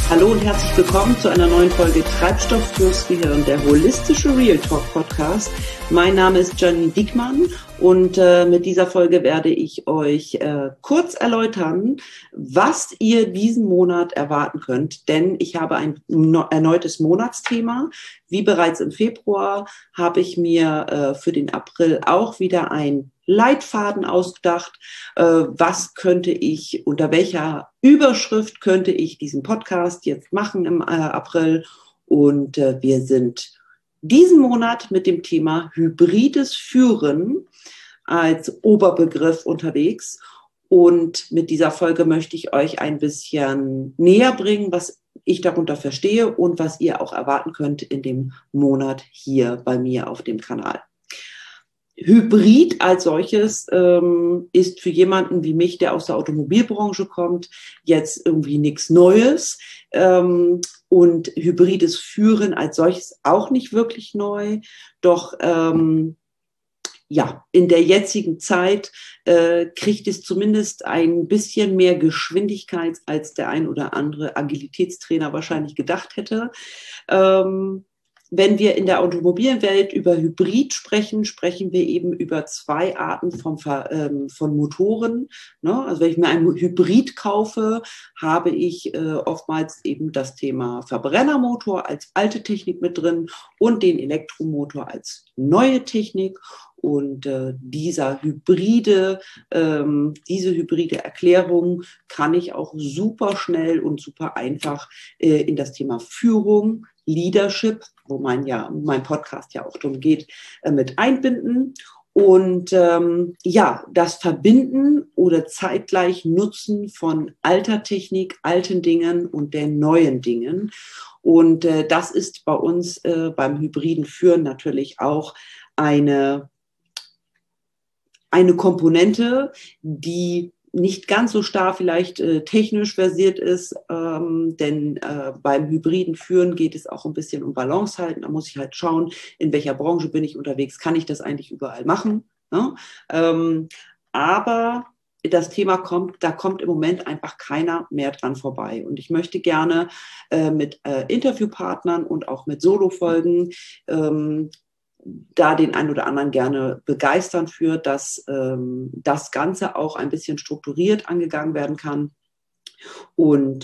Hallo und herzlich willkommen zu einer neuen Folge Treibstoff fürs Gehirn, der holistische Real Talk Podcast. Mein Name ist Janine Diekmann und mit dieser Folge werde ich euch kurz erläutern, was ihr diesen Monat erwarten könnt, denn ich habe ein erneutes Monatsthema. Wie bereits im Februar habe ich mir für den April auch wieder ein Leitfaden ausgedacht. Was könnte ich, unter welcher Überschrift könnte ich diesen Podcast jetzt machen im April? Und wir sind diesen Monat mit dem Thema hybrides Führen als Oberbegriff unterwegs. Und mit dieser Folge möchte ich euch ein bisschen näher bringen, was ich darunter verstehe und was ihr auch erwarten könnt in dem Monat hier bei mir auf dem Kanal. Hybrid als solches ist für jemanden wie mich, der aus der Automobilbranche kommt, jetzt irgendwie nichts Neues. Und hybrides Führen als solches auch nicht wirklich neu. Doch in der jetzigen Zeit kriegt es zumindest ein bisschen mehr Geschwindigkeit, als der ein oder andere Agilitätstrainer wahrscheinlich gedacht hätte. Wenn wir in der Automobilwelt über Hybrid sprechen, sprechen wir eben über zwei Arten von Motoren. Ne? Also wenn ich mir einen Hybrid kaufe, habe ich oftmals eben das Thema Verbrennermotor als alte Technik mit drin und den Elektromotor als neue Technik. Und diese hybride Erklärung kann ich auch super schnell und super einfach in das Thema Führung, Leadership, wo mein Podcast ja auch darum geht, mit einbinden. Und das Verbinden oder zeitgleich Nutzen von alter Technik, alten Dingen und der neuen Dingen. Und das ist bei uns beim hybriden Führen natürlich auch eine Komponente, die nicht ganz so starr vielleicht technisch versiert ist, denn beim hybriden Führen geht es auch ein bisschen um Balance halten. Da muss ich halt schauen, in welcher Branche bin ich unterwegs, kann ich das eigentlich überall machen. Ne? Aber das Thema da kommt im Moment einfach keiner mehr dran vorbei. Und ich möchte gerne mit Interviewpartnern und auch mit Solo-Folgen da den einen oder anderen gerne begeistern für, dass das Ganze auch ein bisschen strukturiert angegangen werden kann und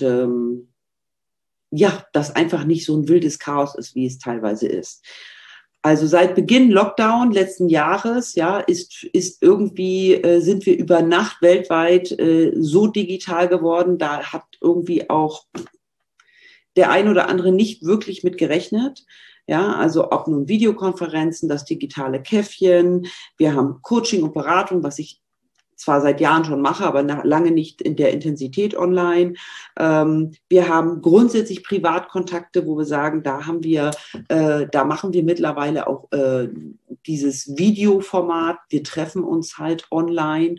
das einfach nicht so ein wildes Chaos ist, wie es teilweise ist. Also seit Beginn Lockdown letzten Jahres, ist irgendwie, sind wir über Nacht weltweit so digital geworden, da hat irgendwie auch der ein oder andere nicht wirklich mit gerechnet. Ja, also ob nun Videokonferenzen, das digitale Käffchen, wir haben Coaching und Beratung, was ich zwar seit Jahren schon mache, aber lange nicht in der Intensität online. Wir haben grundsätzlich Privatkontakte, wo wir sagen, da machen wir mittlerweile auch dieses Videoformat. Wir treffen uns halt online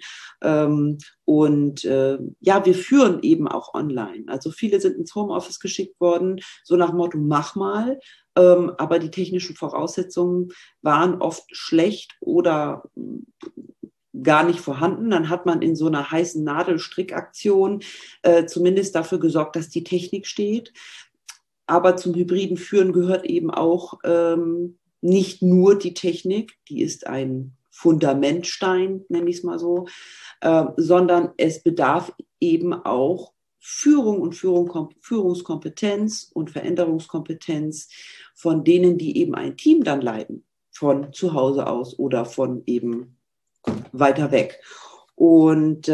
wir führen eben auch online. Also viele sind ins Homeoffice geschickt worden, so nach Motto, mach mal. Aber die technischen Voraussetzungen waren oft schlecht oder gar nicht vorhanden. Dann hat man in so einer heißen Nadelstrickaktion zumindest dafür gesorgt, dass die Technik steht. Aber zum hybriden Führen gehört eben auch nicht nur die Technik, die ist ein Fundamentstein, nenne ich es mal so, sondern es bedarf eben auch Führung und Führungskompetenz und Veränderungskompetenz von denen, die eben ein Team dann leiten, von zu Hause aus oder von eben weiter weg. Und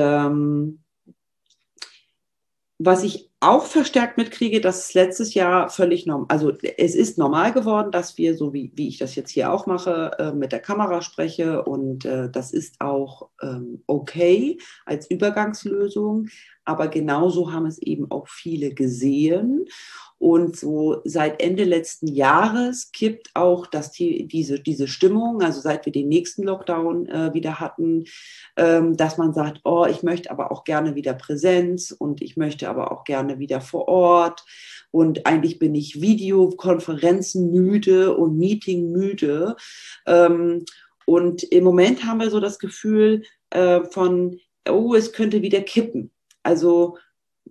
was ich auch verstärkt mitkriege, dass es letztes Jahr völlig normal, also es ist normal geworden, dass wir, so wie ich das jetzt hier auch mache, mit der Kamera spreche und das ist auch okay als Übergangslösung, aber genauso haben es eben auch viele gesehen. Und so seit Ende letzten Jahres kippt auch diese Stimmung, also seit wir den nächsten Lockdown wieder hatten, dass man sagt, oh, ich möchte aber auch gerne wieder Präsenz und ich möchte aber auch gerne wieder vor Ort. Und eigentlich bin ich Videokonferenzen müde und Meeting müde. Und im Moment haben wir so das Gefühl es könnte wieder kippen. Also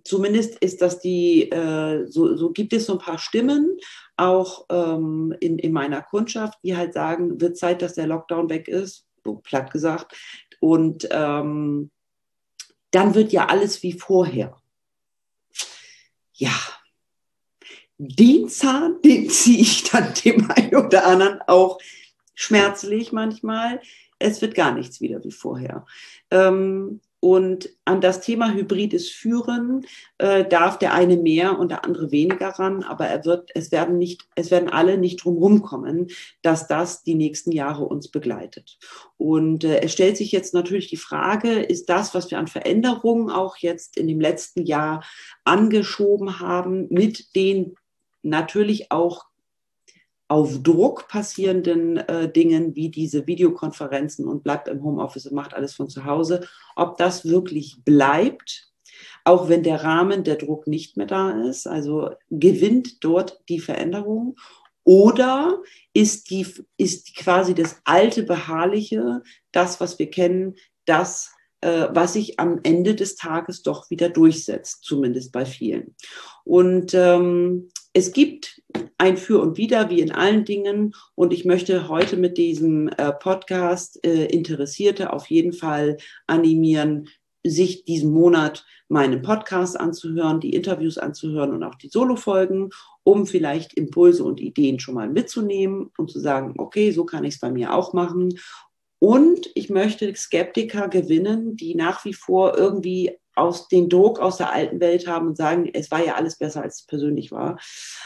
zumindest ist das so gibt es so ein paar Stimmen, auch in meiner Kundschaft, die halt sagen, wird Zeit, dass der Lockdown weg ist, so platt gesagt. Und dann wird ja alles wie vorher. Ja, den Zahn, den ziehe ich dann dem einen oder anderen auch schmerzlich manchmal. Es wird gar nichts wieder wie vorher. Und an das Thema hybrides Führen darf der eine mehr und der andere weniger ran, aber es werden alle nicht drum rumkommen, dass das die nächsten Jahre uns begleitet. Und es stellt sich jetzt natürlich die Frage, ist das, was wir an Veränderungen auch jetzt in dem letzten Jahr angeschoben haben, mit den natürlich auch auf Druck passierenden Dingen wie diese Videokonferenzen und bleibt im Homeoffice und macht alles von zu Hause, ob das wirklich bleibt, auch wenn der Rahmen, der Druck nicht mehr da ist, also gewinnt dort die Veränderung, oder ist quasi das alte Beharrliche, das, was wir kennen, das, was sich am Ende des Tages doch wieder durchsetzt, zumindest bei vielen. Und es gibt ein Für und Wider, wie in allen Dingen. Und ich möchte heute mit diesem Podcast Interessierte auf jeden Fall animieren, sich diesen Monat meinen Podcast anzuhören, die Interviews anzuhören und auch die Solo-Folgen, um vielleicht Impulse und Ideen schon mal mitzunehmen und zu sagen, okay, so kann ich es bei mir auch machen. Und ich möchte Skeptiker gewinnen, die nach wie vor irgendwie den Druck aus der alten Welt haben und sagen, es war ja alles besser, als es persönlich war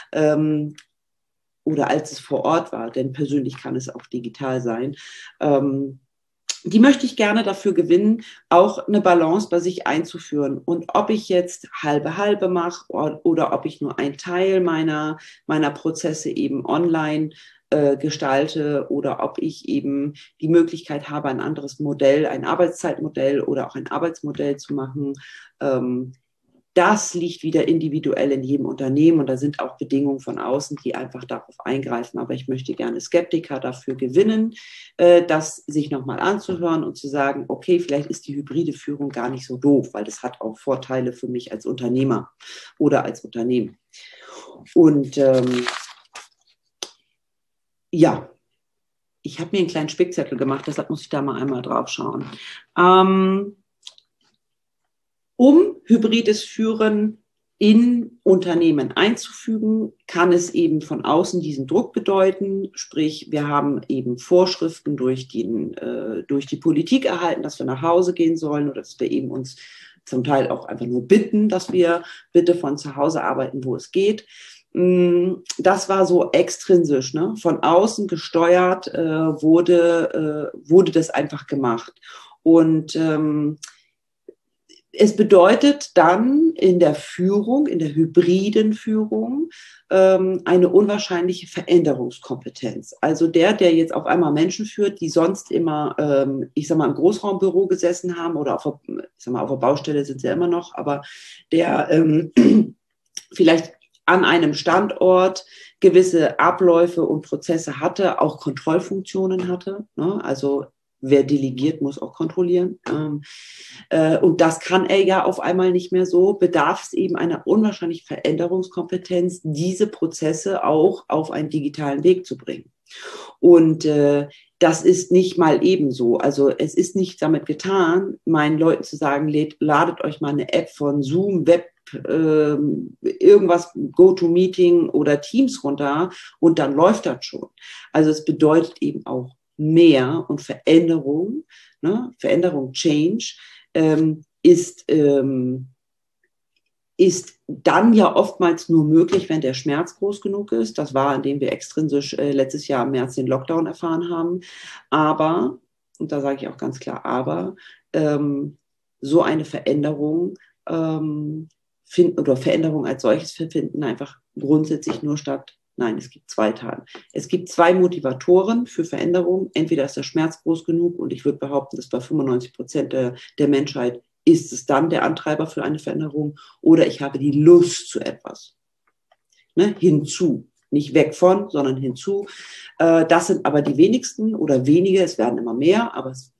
oder als es vor Ort war, denn persönlich kann es auch digital sein. Die möchte ich gerne dafür gewinnen, auch eine Balance bei sich einzuführen. Und ob ich jetzt halbe mache oder ob ich nur einen Teil meiner Prozesse eben online gestalte oder ob ich eben die Möglichkeit habe, ein anderes Modell, ein Arbeitszeitmodell oder auch ein Arbeitsmodell zu machen. Das liegt wieder individuell in jedem Unternehmen und da sind auch Bedingungen von außen, die einfach darauf eingreifen. Aber ich möchte gerne Skeptiker dafür gewinnen, das sich nochmal anzuhören und zu sagen, okay, vielleicht ist die hybride Führung gar nicht so doof, weil das hat auch Vorteile für mich als Unternehmer oder als Unternehmen. Und ja, ich habe mir einen kleinen Spickzettel gemacht, deshalb muss ich da mal einmal drauf schauen. Um hybrides Führen in Unternehmen einzufügen, kann es eben von außen diesen Druck bedeuten. Sprich, wir haben eben Vorschriften durch die Politik erhalten, dass wir nach Hause gehen sollen oder dass wir eben uns zum Teil auch einfach nur bitten, dass wir bitte von zu Hause arbeiten, wo es geht. Das war so extrinsisch, ne? Von außen gesteuert wurde das einfach gemacht. Und es bedeutet dann in der Führung, in der hybriden Führung, eine unwahrscheinliche Veränderungskompetenz. Also der jetzt auf einmal Menschen führt, die sonst immer, ich sag mal, im Großraumbüro gesessen haben oder auf der Baustelle sind sie ja immer noch, aber der vielleicht an einem Standort gewisse Abläufe und Prozesse hatte, auch Kontrollfunktionen hatte, ne? Also wer delegiert, muss auch kontrollieren. Und das kann er ja auf einmal nicht mehr so. Bedarf es eben einer unwahrscheinlichen Veränderungskompetenz, diese Prozesse auch auf einen digitalen Weg zu bringen. Und das ist nicht mal ebenso. Also es ist nicht damit getan, meinen Leuten zu sagen, ladet euch mal eine App von Zoom, Web, irgendwas, GoToMeeting oder Teams runter und dann läuft das schon. Also es bedeutet eben auch mehr und Veränderung, ne? Veränderung, Change, ist dann ja oftmals nur möglich, wenn der Schmerz groß genug ist. Das war, indem wir extrinsisch letztes Jahr im März den Lockdown erfahren haben. Aber, und da sage ich auch ganz klar, aber so eine Veränderung Veränderung als solches finden einfach grundsätzlich nur statt. Nein, es gibt zwei Teile. Es gibt zwei Motivatoren für Veränderung. Entweder ist der Schmerz groß genug und ich würde behaupten, dass bei 95% der Menschheit ist es dann der Antreiber für eine Veränderung, oder ich habe die Lust zu etwas. Ne? Hinzu. Nicht weg von, sondern hinzu. Das sind aber die wenigsten oder wenige, es werden immer mehr, aber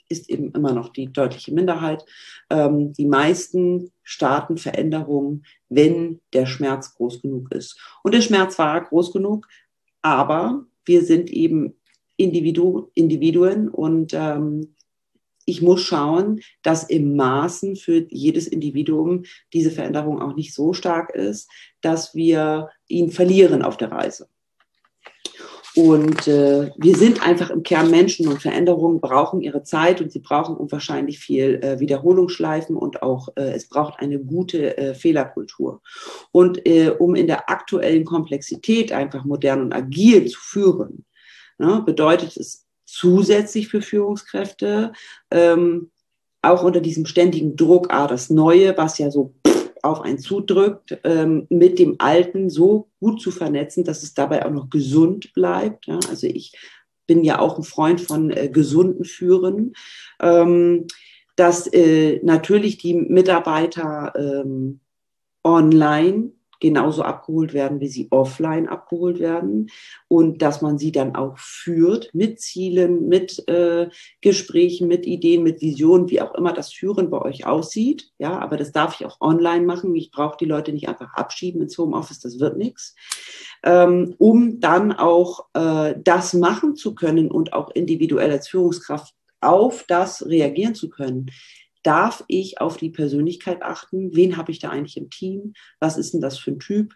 ist eben immer noch die deutliche Minderheit. Die meisten starten Veränderungen, wenn der Schmerz groß genug ist. Und der Schmerz war groß genug, aber wir sind eben Individuen und ich muss schauen, dass im Maßen für jedes Individuum diese Veränderung auch nicht so stark ist, dass wir ihn verlieren auf der Reise. Und wir sind einfach im Kern Menschen und Veränderungen brauchen ihre Zeit und sie brauchen unwahrscheinlich viel Wiederholungsschleifen und auch es braucht eine gute Fehlerkultur. Und um in der aktuellen Komplexität einfach modern und agil zu führen, ne, bedeutet es zusätzlich für Führungskräfte auch unter diesem ständigen Druck, das Neue, was ja so auf einen zudrückt, mit dem Alten so gut zu vernetzen, dass es dabei auch noch gesund bleibt. Ja? Also ich bin ja auch ein Freund von gesunden Führen, dass natürlich die Mitarbeiter online genauso abgeholt werden, wie sie offline abgeholt werden und dass man sie dann auch führt mit Zielen, mit Gesprächen, mit Ideen, mit Visionen, wie auch immer das Führen bei euch aussieht. Ja, aber das darf ich auch online machen. Ich brauche die Leute nicht einfach abschieben ins Homeoffice, das wird nichts. Um dann auch das machen zu können und auch individuell als Führungskraft auf das reagieren zu können. Darf ich auf die Persönlichkeit achten? Wen habe ich da eigentlich im Team? Was ist denn das für ein Typ?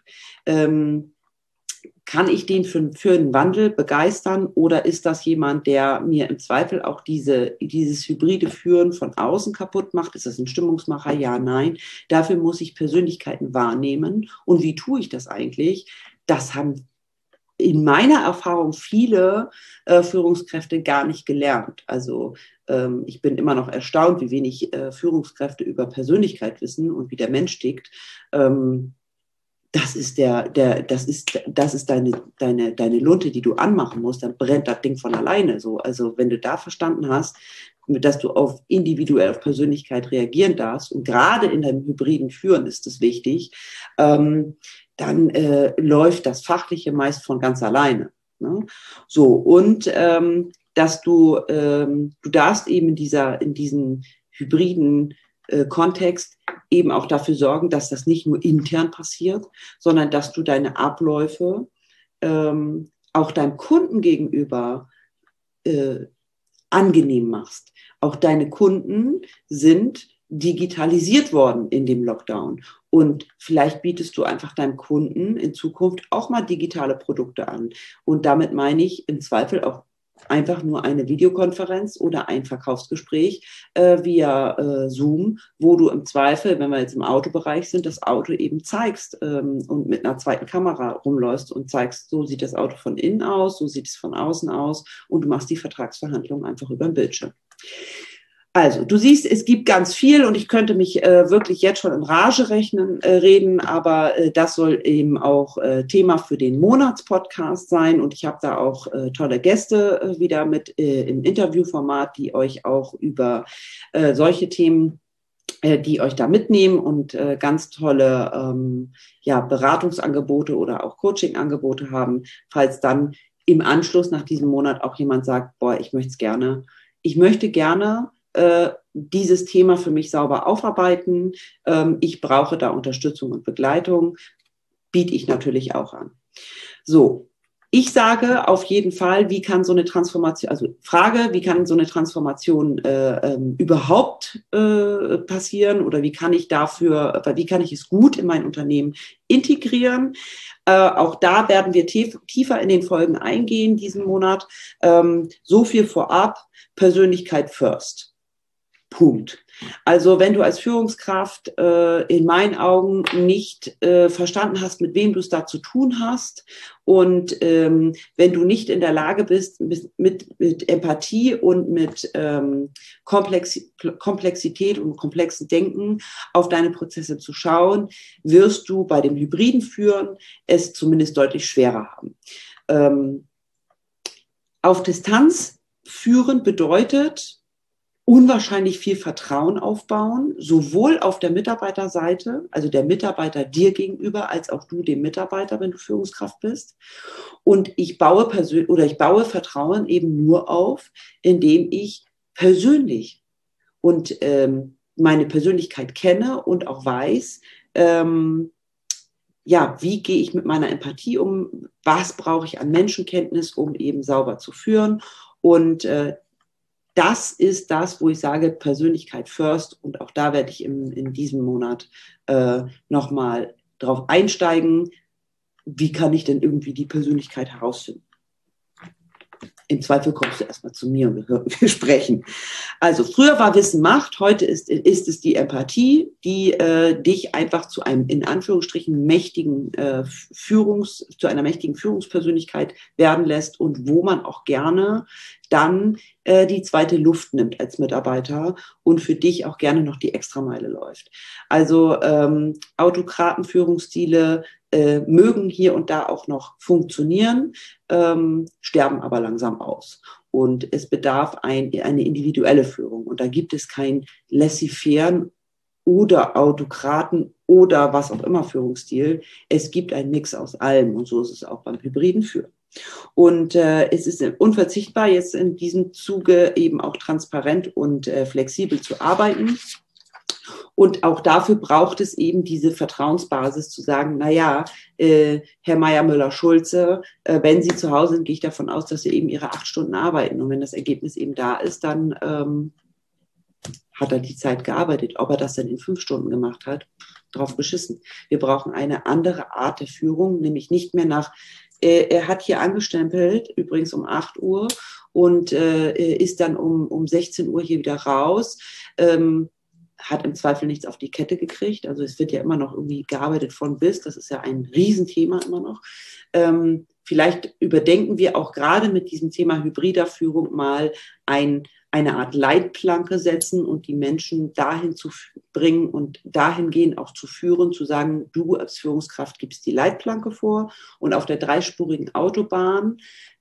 Kann ich den für einen Wandel begeistern oder ist das jemand, der mir im Zweifel auch dieses hybride Führen von außen kaputt macht? Ist das ein Stimmungsmacher? Ja, nein. Dafür muss ich Persönlichkeiten wahrnehmen. Und wie tue ich das eigentlich? Das haben in meiner Erfahrung viele Führungskräfte gar nicht gelernt. Also ich bin immer noch erstaunt, wie wenig Führungskräfte über Persönlichkeit wissen und wie der Mensch tickt. Das ist deine Lunte, die du anmachen musst, dann brennt das Ding von alleine so. Also wenn du da verstanden hast, dass du individuell auf Persönlichkeit reagieren darfst und gerade in deinem hybriden Führen ist es wichtig, dann läuft das Fachliche meist von ganz alleine. Ne? So, und dass du darfst eben in diesen hybriden Kontext eben auch dafür sorgen, dass das nicht nur intern passiert, sondern dass du deine Abläufe auch deinem Kunden gegenüber angenehm machst. Auch deine Kunden sind digitalisiert worden in dem Lockdown. Und vielleicht bietest du einfach deinem Kunden in Zukunft auch mal digitale Produkte an. Und damit meine ich im Zweifel auch einfach nur eine Videokonferenz oder ein Verkaufsgespräch via Zoom, wo du im Zweifel, wenn wir jetzt im Autobereich sind, das Auto eben zeigst und mit einer zweiten Kamera rumläufst und zeigst, so sieht das Auto von innen aus, so sieht es von außen aus und du machst die Vertragsverhandlungen einfach über den Bildschirm. Also, du siehst, es gibt ganz viel und ich könnte mich wirklich jetzt schon in Rage reden, aber das soll eben auch Thema für den Monatspodcast sein und ich habe da auch tolle Gäste wieder mit im Interviewformat, die euch auch über solche Themen, die euch da mitnehmen und ganz tolle Beratungsangebote oder auch Coachingangebote haben, falls dann im Anschluss nach diesem Monat auch jemand sagt, boah, ich möchte gerne dieses Thema für mich sauber aufarbeiten. Ich brauche da Unterstützung und Begleitung, biete ich natürlich auch an. So, ich sage auf jeden Fall, wie kann so eine Transformation überhaupt passieren oder wie kann ich es gut in mein Unternehmen integrieren? Auch da werden wir tiefer in den Folgen eingehen diesen Monat. So viel vorab, Persönlichkeit first. Punkt. Also wenn du als Führungskraft in meinen Augen nicht verstanden hast, mit wem du es da zu tun hast und wenn du nicht in der Lage bist, mit Empathie und mit Komplexität und komplexen Denken auf deine Prozesse zu schauen, wirst du bei dem hybriden Führen es zumindest deutlich schwerer haben. Auf Distanz führen bedeutet, unwahrscheinlich viel Vertrauen aufbauen, sowohl auf der Mitarbeiterseite, also der Mitarbeiter dir gegenüber, als auch du dem Mitarbeiter, wenn du Führungskraft bist. Und ich baue Vertrauen eben nur auf, indem ich persönlich und meine Persönlichkeit kenne und auch weiß, ja, wie gehe ich mit meiner Empathie um, was brauche ich an Menschenkenntnis, um eben sauber zu führen. Und das ist das, wo ich sage, Persönlichkeit first. Und auch da werde ich in diesem Monat nochmal drauf einsteigen, wie kann ich denn irgendwie die Persönlichkeit herausfinden. Im Zweifel kommst du erstmal zu mir und wir sprechen. Also früher war Wissen Macht, heute ist es die Empathie, die dich einfach zu einem in Anführungsstrichen mächtigen zu einer mächtigen Führungspersönlichkeit werden lässt und wo man auch gerne dann die zweite Luft nimmt als Mitarbeiter und für dich auch gerne noch die Extrameile läuft. Also Autokratenführungsstile mögen hier und da auch noch funktionieren, sterben aber langsam aus. Und es bedarf eine individuelle Führung. Und da gibt es kein Laissez-faire oder Autokraten oder was auch immer Führungsstil. Es gibt einen Mix aus allem. Und so ist es auch beim hybriden Führen. Und es ist unverzichtbar, jetzt in diesem Zuge eben auch transparent und flexibel zu arbeiten. Und auch dafür braucht es eben diese Vertrauensbasis zu sagen, naja, Herr Meier-Müller-Schulze, wenn Sie zu Hause sind, gehe ich davon aus, dass Sie eben Ihre 8 Stunden arbeiten. Und wenn das Ergebnis eben da ist, dann hat er die Zeit gearbeitet. Ob er das dann in 5 Stunden gemacht hat, drauf geschissen. Wir brauchen eine andere Art der Führung, nämlich nicht mehr nach, er hat hier angestempelt, übrigens um 8 Uhr und ist dann um 16 Uhr hier wieder raus. Hat im Zweifel nichts auf die Kette gekriegt. Also es wird ja immer noch irgendwie gearbeitet von bis. Das ist ja ein Riesenthema immer noch. Vielleicht überdenken wir auch gerade mit diesem Thema hybrider Führung mal eine Art Leitplanke setzen und die Menschen dahin zu bringen und dahingehend auch zu führen, zu sagen, du als Führungskraft gibst die Leitplanke vor und auf der 3-spurigen Autobahn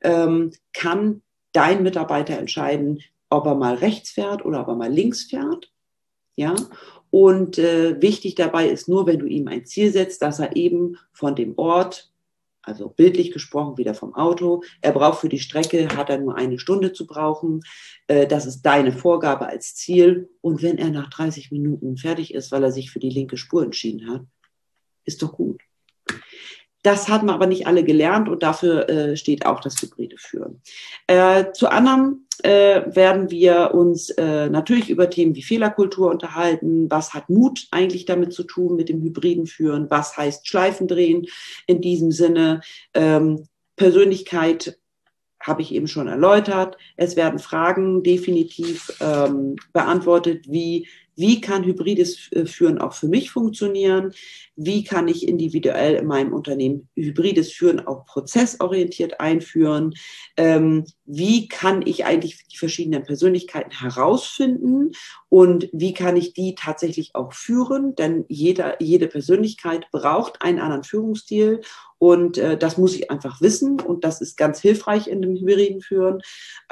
kann dein Mitarbeiter entscheiden, ob er mal rechts fährt oder ob er mal links fährt. Ja, und wichtig dabei ist nur, wenn du ihm ein Ziel setzt, dass er eben von dem Ort, also bildlich gesprochen wieder vom Auto, er braucht für die Strecke, hat er nur 1 Stunde zu brauchen, das ist deine Vorgabe als Ziel und wenn er nach 30 Minuten fertig ist, weil er sich für die linke Spur entschieden hat, ist doch gut. Das haben aber nicht alle gelernt und dafür steht auch das hybride Führen. Zu anderem werden wir uns natürlich über Themen wie Fehlerkultur unterhalten. Was hat Mut eigentlich damit zu tun mit dem hybriden Führen? Was heißt Schleifen drehen in diesem Sinne? Persönlichkeit habe ich eben schon erläutert. Es werden Fragen definitiv beantwortet, wie kann hybrides Führen auch für mich funktionieren? Wie kann ich individuell in meinem Unternehmen hybrides Führen auch prozessorientiert einführen? Wie kann ich eigentlich die verschiedenen Persönlichkeiten herausfinden? Und wie kann ich die tatsächlich auch führen? Denn jede Persönlichkeit braucht einen anderen Führungsstil. Und das muss ich einfach wissen. Und das ist ganz hilfreich in dem hybriden Führen.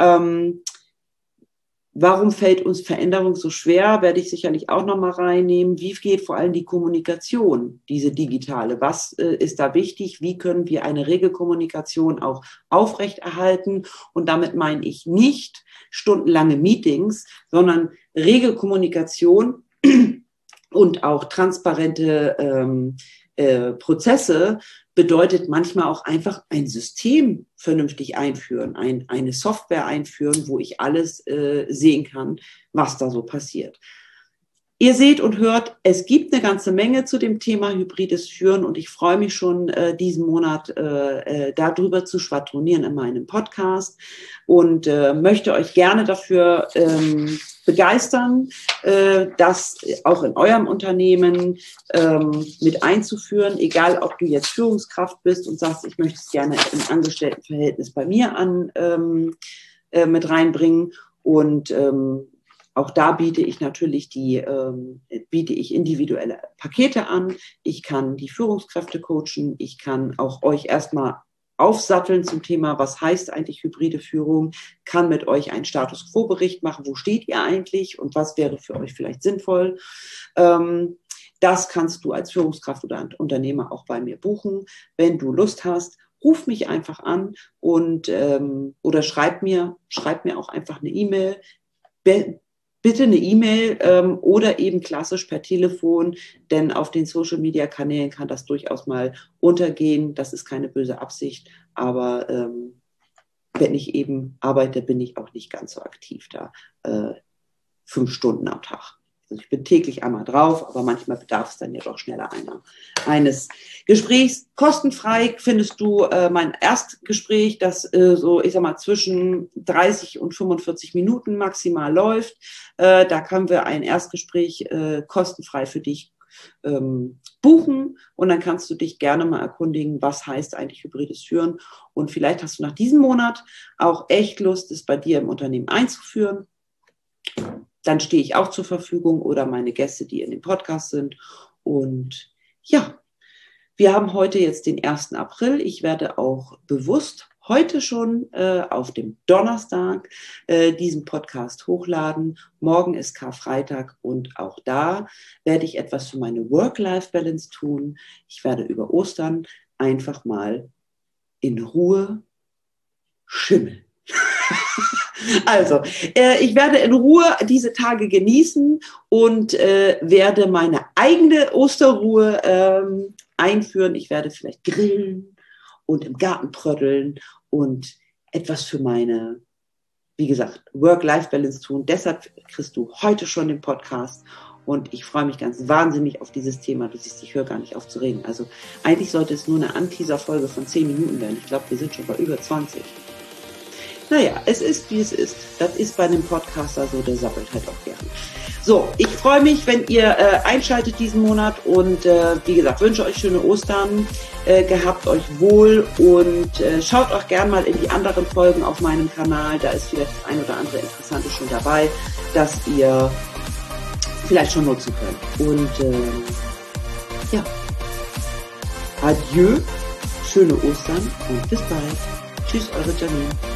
Warum fällt uns Veränderung so schwer? Werde ich sicherlich auch nochmal reinnehmen. Wie geht vor allem die Kommunikation, diese digitale? Was ist da wichtig? Wie können wir eine Regelkommunikation auch aufrechterhalten? Und damit meine ich nicht stundenlange Meetings, sondern Regelkommunikation und auch transparente Prozesse bedeutet manchmal auch einfach ein System vernünftig einführen, eine Software einführen, wo ich alles sehen kann, was da so passiert. Ihr seht und hört, es gibt eine ganze Menge zu dem Thema hybrides Führen und ich freue mich schon, diesen Monat darüber zu schwadronieren in meinem Podcast und möchte euch gerne dafür begeistern, das auch in eurem Unternehmen mit einzuführen, egal ob du jetzt Führungskraft bist und sagst, ich möchte es gerne im Angestelltenverhältnis bei mir mit reinbringen und auch da biete ich natürlich individuelle Pakete an. Ich kann die Führungskräfte coachen. Ich kann auch euch erstmal aufsatteln zum Thema, was heißt eigentlich hybride Führung, kann mit euch einen Status-Quo-Bericht machen. Wo steht ihr eigentlich und was wäre für euch vielleicht sinnvoll? Das kannst du als Führungskraft oder Unternehmer auch bei mir buchen. Wenn du Lust hast, ruf mich einfach an und oder schreib mir auch einfach eine E-Mail. bitte eine E-Mail oder eben klassisch per Telefon, denn auf den Social-Media-Kanälen kann das durchaus mal untergehen. Das ist keine böse Absicht, aber wenn ich eben arbeite, bin ich auch nicht ganz so aktiv da. 5 Stunden am Tag. Also ich bin täglich einmal drauf, aber manchmal bedarf es dann ja doch schneller eines Gesprächs. Kostenfrei findest du mein Erstgespräch, das so, ich sag mal, zwischen 30 und 45 Minuten maximal läuft. Da können wir ein Erstgespräch kostenfrei für dich buchen und dann kannst du dich gerne mal erkundigen, was heißt eigentlich hybrides Führen und vielleicht hast du nach diesem Monat auch echt Lust, es bei dir im Unternehmen einzuführen. Dann stehe ich auch zur Verfügung oder meine Gäste, die in dem Podcast sind. Und ja, wir haben heute jetzt den 1. April. Ich werde auch bewusst heute schon auf dem Donnerstag diesen Podcast hochladen. Morgen ist Karfreitag und auch da werde ich etwas für meine Work-Life-Balance tun. Ich werde über Ostern einfach mal in Ruhe schimmeln. Also, ich werde in Ruhe diese Tage genießen und werde meine eigene Osterruhe einführen. Ich werde vielleicht grillen und im Garten pröddeln und etwas für meine, wie gesagt, Work-Life-Balance tun. Deshalb kriegst du heute schon den Podcast und ich freue mich ganz wahnsinnig auf dieses Thema. Du siehst, ich höre gar nicht auf zu reden. Also eigentlich sollte es nur eine Anteaser-Folge von 10 Minuten werden. Ich glaube, wir sind schon bei über 20. Naja, es ist, wie es ist. Das ist bei einem Podcaster so, der sabbelt halt auch gerne. So, ich freue mich, wenn ihr einschaltet diesen Monat und wie gesagt, wünsche euch schöne Ostern, gehabt euch wohl und schaut auch gern mal in die anderen Folgen auf meinem Kanal. Da ist vielleicht das ein oder andere Interessante schon dabei, das ihr vielleicht schon nutzen könnt. Und ja, adieu, schöne Ostern und bis bald. Tschüss, eure Janine.